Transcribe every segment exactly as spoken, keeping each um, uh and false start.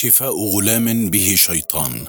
شفاء غلام به شيطان.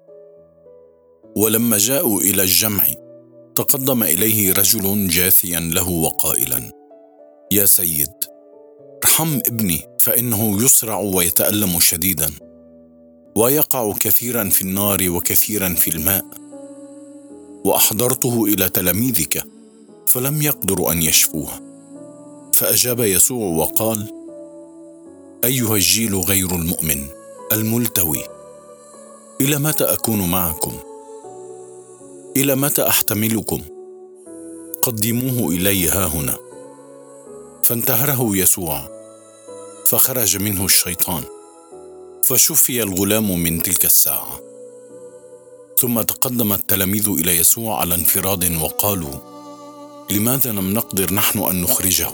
ولما جاءوا إلى الجمع تقدم إليه رجل جاثيا له وقائلا: يا سيد، ارحم ابني فإنه يصرع ويتألم شديدا، ويقع كثيرا في النار وكثيرا في الماء، وأحضرته إلى تلاميذك فلم يقدروا أن يشفوه. فأجاب يسوع وقال: أيها الجيل غير المؤمن الملتوي، إلى متى أكون معكم؟ إلى متى أحتملكم؟ قدموه إلي هاهنا. فانتهره يسوع، فخرج منه الشيطان، فشفي الغلام من تلك الساعة. ثم تقدم التلاميذ إلى يسوع على انفراد وقالوا: لماذا لم نقدر نحن أن نخرجه؟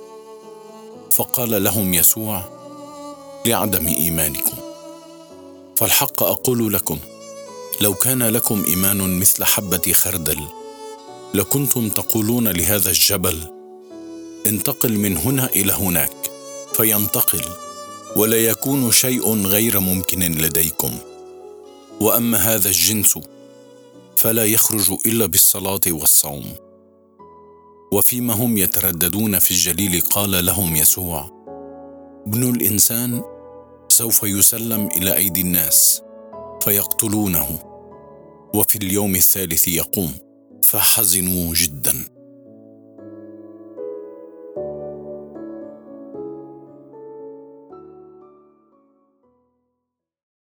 فقال لهم يسوع: لعدم إيمانكم. فالحق أقول لكم، لو كان لكم إيمان مثل حبة خردل لكنتم تقولون لهذا الجبل: انتقل من هنا إلى هناك، فينتقل، ولا يكون شيء غير ممكن لديكم. وأما هذا الجنس فلا يخرج إلا بالصلاة والصوم. وفيما هم يترددون في الجليل قال لهم يسوع: ابن الإنسان سوف يسلم إلى أيدي الناس فيقتلونه، وفي اليوم الثالث يقوم. فحزنوا جدا.